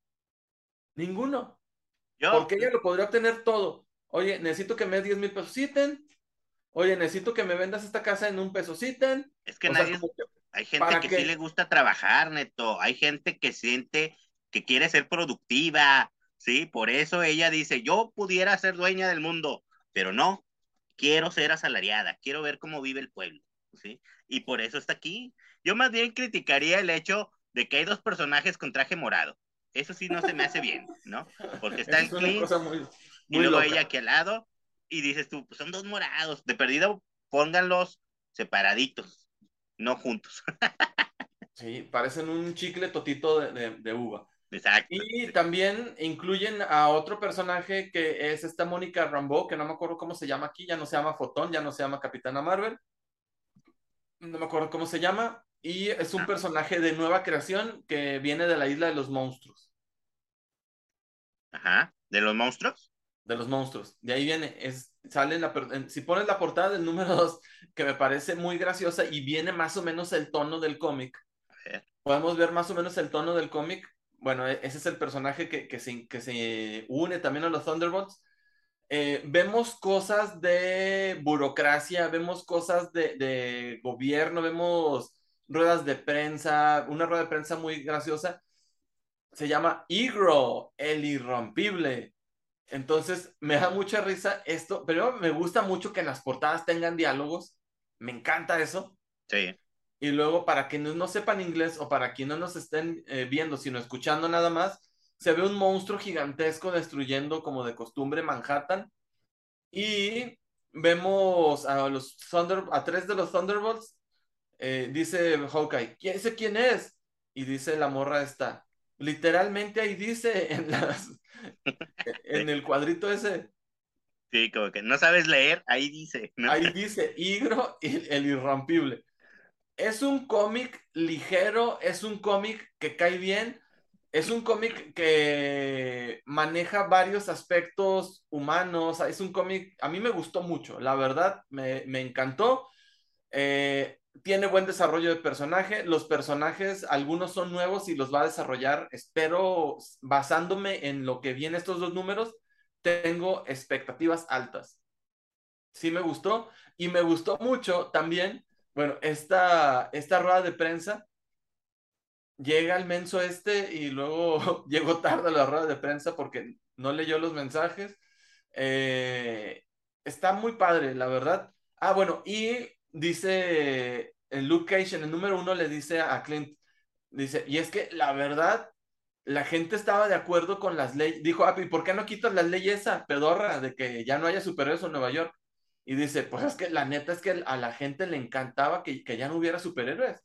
Ninguno. Yo, Porque ella lo podría obtener todo. Oye, necesito que me des 10,000 pesos. Sí, ten. Oye, necesito que me vendas esta casa en 1 peso. Sí, ten. es que O sea, nadie, como que, hay gente ¿para que sí le qué? gusta trabajar, Neto, hay gente que siente que quiere ser productiva, ¿sí? Por eso ella dice, yo pudiera ser dueña del mundo, pero no, quiero ser asalariada, quiero ver cómo vive el pueblo, ¿sí? Y por eso está aquí. Yo más bien criticaría el hecho de que hay dos personajes con traje morado. Eso sí no se me hace bien, ¿no? Porque está Eso el es una Clint cosa muy, y muy luego ella loca. aquí al lado y dices tú, pues son dos morados, de perdido pónganlos separaditos, no juntos. Sí, parecen un chicle totito de uva. Exacto. Y también incluyen a otro personaje que es esta Mónica Rambeau, que no me acuerdo cómo se llama aquí, ya no se llama Fotón, ya no se llama Capitana Marvel, no me acuerdo cómo se llama, y es un Ah, personaje de nueva creación que viene de la isla de los monstruos, ajá. ¿De los monstruos? de los monstruos. De ahí viene, sale si pones la portada del número 2, que me parece muy graciosa y viene más o menos el tono del cómic, A ver. podemos ver más o menos el tono del cómic. Bueno, ese es el personaje que se une también a los Thunderbolts. Vemos cosas de burocracia, vemos cosas de gobierno, vemos ruedas de prensa, una rueda de prensa muy graciosa, se llama Igro, el irrompible. Entonces me da mucha risa esto, pero me gusta mucho que en las portadas tengan diálogos, me encanta eso. Sí, Y luego, para quienes no sepan inglés o para quienes no nos estén viendo, sino escuchando nada más, se ve un monstruo gigantesco destruyendo, como de costumbre, Manhattan. Y vemos a tres de los Thunderbolts. Dice Hawkeye, ¿quién sé quién es? Y dice la morra esta. Literalmente ahí dice sí, en el cuadrito ese, sí, como que no sabes leer, ahí dice, ¿no? ahí dice Igro y el irrompible. Es un cómic ligero, es un cómic que cae bien, es un cómic que maneja varios aspectos humanos, es un cómic, a mí me gustó mucho, la verdad, me encantó. Tiene buen desarrollo de personaje, los personajes, algunos son nuevos y los va a desarrollar, espero, basándome en lo que vi en estos dos números, tengo expectativas altas. Sí me gustó y me gustó mucho también, bueno, esta rueda de prensa, llega el menso este y luego llegó tarde a la rueda de prensa porque no leyó los mensajes. Eh, Está muy padre, la verdad. Ah, bueno, y dice en Luke Cage, en el número uno, le dice a Clint, dice, y es que la verdad, la gente estaba de acuerdo con las leyes. Dijo, ah, ¿y por qué no quitas la ley esa pedorra de que ya no haya superhéroes en Nueva York? Y dice, pues es que la neta es que a la gente le encantaba que ya no hubiera superhéroes.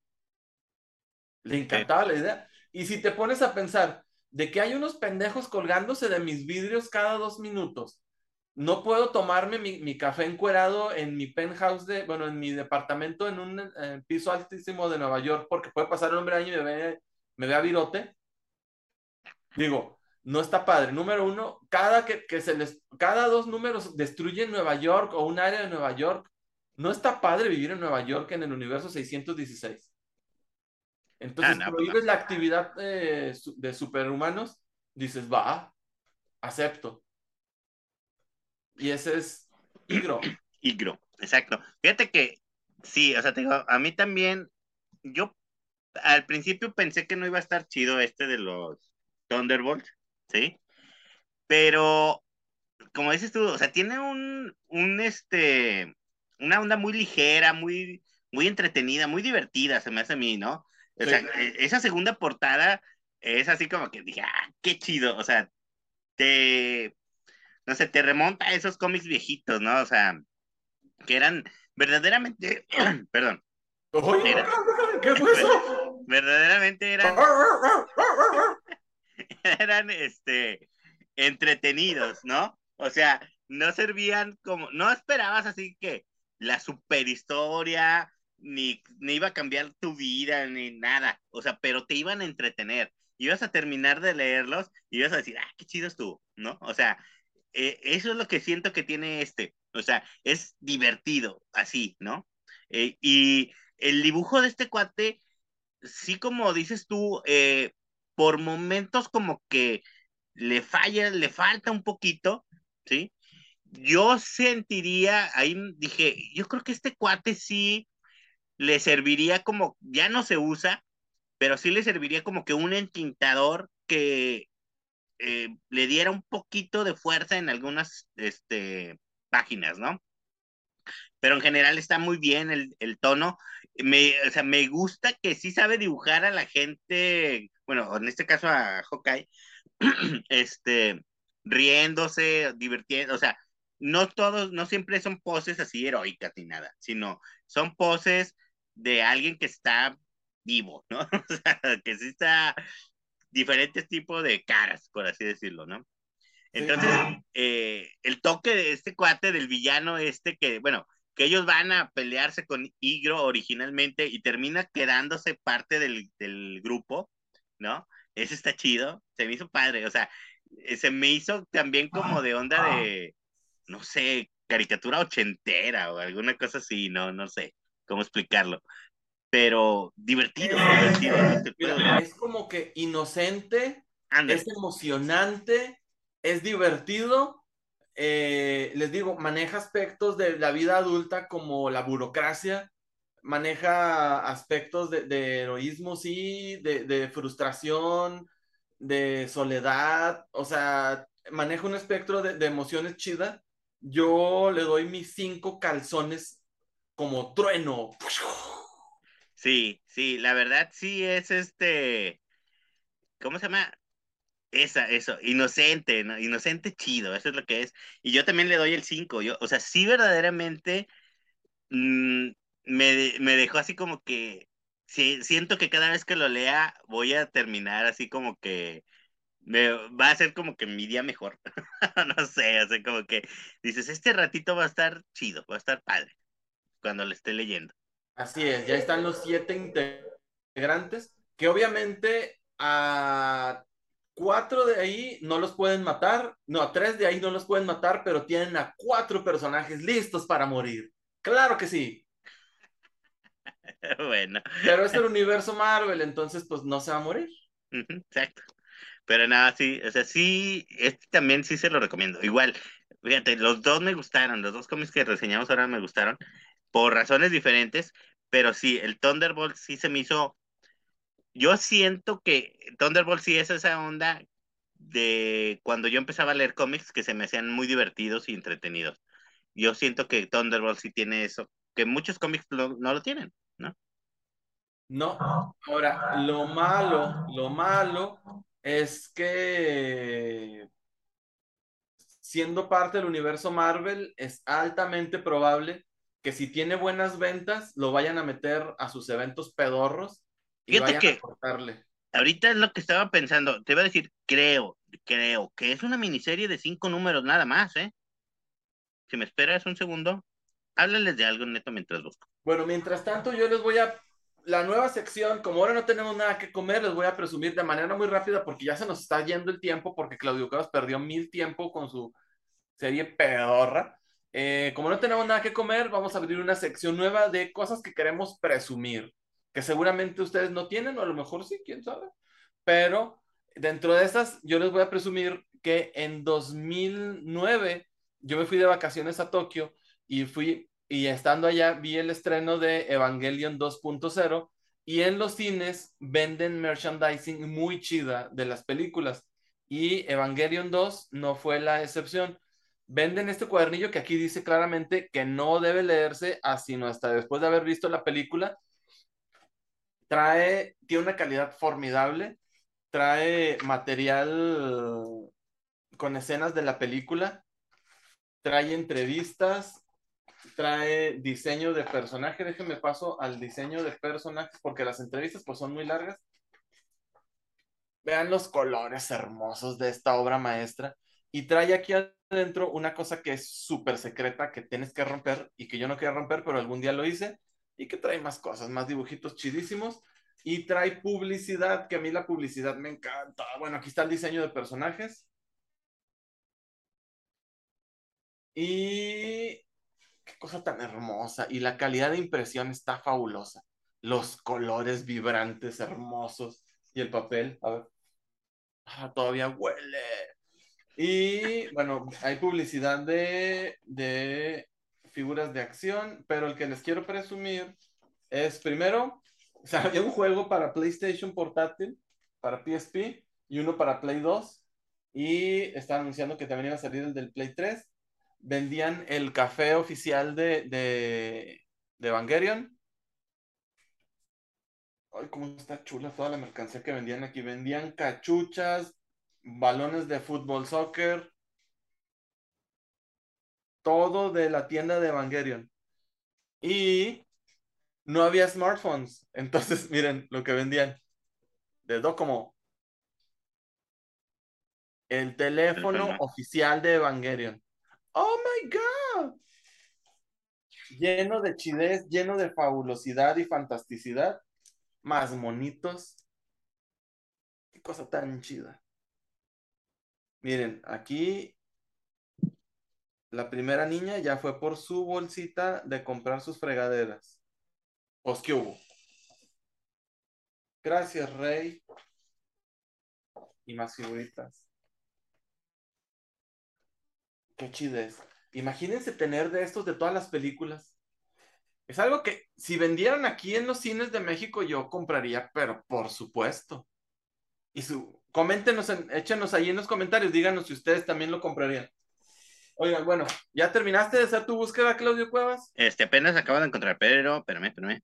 Le Sí, encantaba la idea. Y si te pones a pensar de que hay unos pendejos colgándose de mis vidrios cada 2 minutos, no puedo tomarme mi café encuerado en mi penthouse bueno, en mi departamento en un piso altísimo de Nueva York porque puede pasar un hombre año y me ve a virote. Digo, no está padre. Número uno, cada 2 números destruyen Nueva York o un área de Nueva York. No está padre vivir en Nueva York en el universo 616. ah, Entonces no, pues no. prohíbes la actividad de superhumanos, dices, va, acepto. Y ese es Igro. Igro, exacto. Fíjate que sí, o sea, te digo, a mí también, yo al principio pensé que no iba a estar chido este de los Thunderbolts, ¿sí? Pero, como dices tú, o sea, tiene una onda muy ligera, muy entretenida, muy divertida, se me hace a mí, ¿no? O sea, Sí, esa segunda portada es así como que dije, ah, qué chido, o sea, te, no sé, te remonta a esos cómics viejitos, ¿no? O sea, que eran verdaderamente, perdón, ¡Oye, era, qué fue eso! verdaderamente eran entretenidos, ¿no? O sea, no servían como, no esperabas así que la super historia, ni iba a cambiar tu vida, ni nada. O sea, pero te iban a entretener. Ibas a terminar de leerlos y ibas a decir, ah, qué chido estuvo, ¿no? O sea, eso es lo que siento que tiene este. O sea, es divertido, así, ¿no? Y el dibujo de este cuate sí, como dices tú, por momentos como que le falta un poquito, ¿sí? Yo sentiría, ahí dije, yo creo que este cuate sí le serviría como, ya no se usa, pero sí le serviría como que un entintador que le diera un poquito de fuerza en algunas páginas, ¿no? Pero en general está muy bien el tono. O sea, me gusta que sí sabe dibujar a la gente, bueno, en este caso a Hawkeye, este, riéndose, divirtiendo, o sea, no todos, no siempre son poses así heroicas ni nada, sino son poses de alguien que está vivo, ¿no? O sea, que sí está diferentes tipos de caras, por así decirlo, ¿no? Sí, Entonces, el toque de este cuate del villano que, bueno, que ellos van a pelearse con Igro originalmente y termina quedándose parte del grupo, ¿no? Ese está chido, se me hizo padre, o sea, se me hizo también como de onda de, no sé, caricatura ochentera o alguna cosa así, no sé cómo explicarlo, pero divertido, es lo que puedo mira, decir. es como que inocente, es Ándale, emocionante, es divertido, les digo, maneja aspectos de la vida adulta como la burocracia, maneja aspectos de heroísmo, sí, de frustración, de soledad, o sea, maneja un espectro de emociones chida. Yo le doy mis 5 calzones como trueno. Sí, sí, la verdad sí es ¿cómo se llama? Eso, inocente, ¿no? Inocente chido, eso es lo que es. Y yo también le doy el 5 o sea, sí verdaderamente mm, me dejó así como que, sí, siento que cada vez que lo lea voy a terminar así como que, va a ser como que mi día mejor. No sé, o sea, como que dices, este ratito va a estar chido, va a estar padre cuando lo esté leyendo. Así es, ya están los 7 integrantes, que obviamente a 4 de ahí no los pueden matar, no, a 3 de ahí no los pueden matar, pero tienen a 4 personajes listos para morir. Claro que sí, Bueno, pero es el universo Marvel, entonces pues no se va a morir. ujú, exacto. Pero nada, sí, o sea, sí, este también sí se lo recomiendo. Igual, fíjate, los dos me gustaron, los dos cómics que reseñamos ahora me gustaron, por razones diferentes, pero sí, el Thunderbolt sí se me hizo, yo siento que Thunderbolt sí es esa onda de cuando yo empezaba a leer cómics que se me hacían muy divertidos y entretenidos. Yo siento que Thunderbolt sí tiene eso, que muchos cómics no lo tienen, ¿no? No, ahora, lo malo es que siendo parte del universo Marvel, es altamente probable que si tiene buenas ventas, lo vayan a meter a sus eventos pedorros y Fíjate vayan a que cortarle. ahorita es lo que estaba pensando, te iba a decir, creo que es una miniserie de 5 números nada más, ¿eh? Si me esperas un segundo, háblales de algo neto mientras busco. Bueno, mientras tanto, la nueva sección, como ahora no tenemos nada que comer, les voy a presumir de manera muy rápida porque ya se nos está yendo el tiempo, porque Claudio Cuevas perdió 1000 tiempo con su serie pedorra. Como no tenemos nada que comer, vamos a abrir una sección nueva de cosas que queremos presumir, que seguramente ustedes no tienen, o a lo mejor sí, quién sabe. Pero dentro de esas, yo les voy a presumir que en 2009 yo me fui de vacaciones a Tokio y estando allá vi el estreno de Evangelion 2.0 y en los cines venden merchandising muy chida de las películas y Evangelion 2 no fue la excepción. Venden este cuadernillo que aquí dice claramente que no debe leerse sino hasta después de haber visto la película. Tiene una calidad formidable, trae material con escenas de la película, trae entrevistas, trae diseño de personaje. Déjenme paso al diseño de personajes porque las entrevistas pues son muy largas. Vean los colores hermosos de esta obra maestra y trae aquí adentro una cosa que es súper secreta que tienes que romper y que yo no quería romper, pero algún día lo hice y que trae más cosas, más dibujitos chidísimos y trae publicidad, que a mí la publicidad me encanta. Bueno, aquí está el diseño de personajes y qué cosa tan hermosa y la calidad de impresión está fabulosa. Los colores vibrantes, hermosos y el papel, a ver, todavía huele. Y bueno, hay publicidad de figuras de acción, pero el que les quiero presumir es primero, o sea, había un juego para PlayStation portátil, para PSP y uno para Play 2 y están anunciando que también iba a salir el del Play 3. Vendían el café oficial de Evangelion. Ay, cómo está chula toda la mercancía que vendían aquí. Vendían cachuchas, balones de fútbol, soccer, todo de la tienda de Evangelion. Y no había smartphones. Entonces, miren lo que vendían. De Docomo. El teléfono Teléfono. oficial de Evangelion. Oh my God. Lleno de chidez, lleno de fabulosidad y fantasticidad. Más monitos. Qué cosa tan chida. Miren, aquí la primera niña ya fue por su bolsita de comprar sus fregaderas. Pues, ¿qué hubo? Gracias, Rey. Y más figuritas. Qué chidez. Imagínense tener de estos de todas las películas. Es algo que si vendieran aquí en los cines de México yo compraría, pero por supuesto. Coméntenos, échenos ahí en los comentarios, díganos si ustedes también lo comprarían. Oigan, bueno, ¿ya terminaste de hacer tu búsqueda, Claudio Cuevas? Apenas acabo de encontrar, pero, espérame.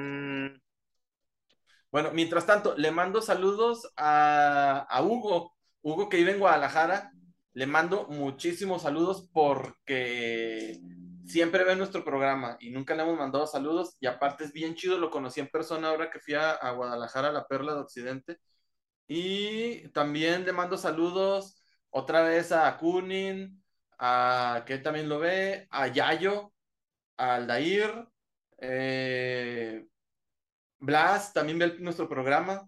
Bueno, mientras tanto, le mando saludos a Hugo, Hugo que vive en Guadalajara. Le mando muchísimos saludos porque siempre ve nuestro programa y nunca le hemos mandado saludos. Y aparte es bien chido, lo conocí en persona ahora que fui a Guadalajara, la Perla de Occidente. Y también le mando saludos otra vez a Kunin, a que él también lo ve, a Yayo, a Aldair, eh, Blas también ve nuestro programa.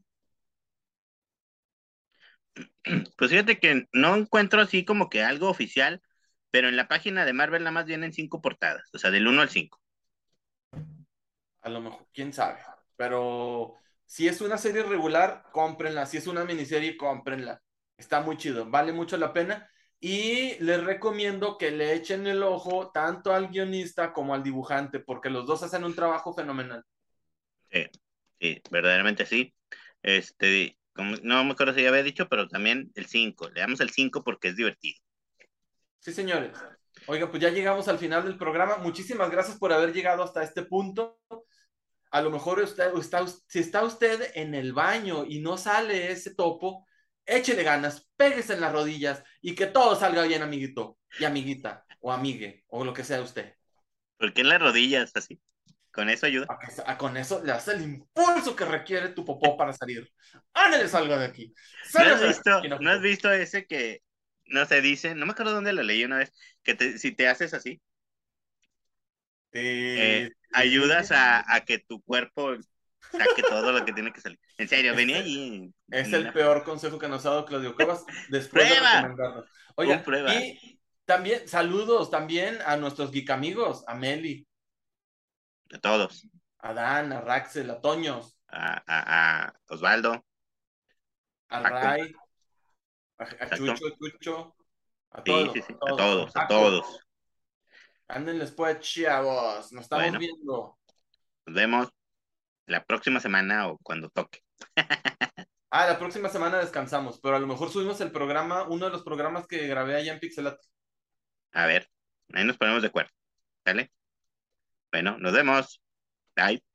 Pues fíjate que no encuentro así como que algo oficial, pero en la página de Marvel nada más vienen 5 portadas, o sea, del 1 al 5. A lo mejor, quién sabe. Pero si es una serie regular, cómprenla. Si es una miniserie, cómprenla. Está muy chido, vale mucho la pena. Y les recomiendo que le echen el ojo tanto al guionista como al dibujante, porque los dos hacen un trabajo fenomenal. Sí, sí, verdaderamente sí. No me acuerdo si ya había dicho, pero también el 5. Le damos el 5 porque es divertido. Sí, señores. Oiga, pues ya llegamos al final del programa. Muchísimas gracias por haber llegado hasta este punto. A lo mejor si está usted en el baño y no sale ese topo, échele ganas, péguese en las rodillas y que todo salga bien, amiguito y amiguita o amigue o lo que sea usted. ¿Por qué en las rodillas así? ¿Con eso ayuda? Con eso le hace el impulso que requiere tu popó para salir. ¡Ándale, salga de aquí! ¿No has ¡Salga de aquí, visto, no has Naruto! visto ese que, no se dice, no me acuerdo dónde lo leí una vez, que si te haces así, ayudas a que tu cuerpo saque todo lo que tiene que salir. En serio, Es, venía allí es en el una peor consejo que nos ha dado Claudio Cuevas después de prueba, recomendarnos. un Oiga, prueba y también saludos también a nuestros geek amigos, a Meli, a todos, a Dan, a Raxel, a Toños, a Osvaldo, a Paco, Ray, a exacto. Chucho, a Sí, todos, sí, sí, a a todos, a todos, a Paco. todos. Anden pues, chavos, nos estamos Bueno, viendo. nos vemos la próxima semana o cuando toque. La próxima semana descansamos, pero a lo mejor subimos el programa, uno de los programas que grabé allá en Pixelat. A ver, ahí nos ponemos de acuerdo. ¿Sale? Bueno, nos vemos. Bye.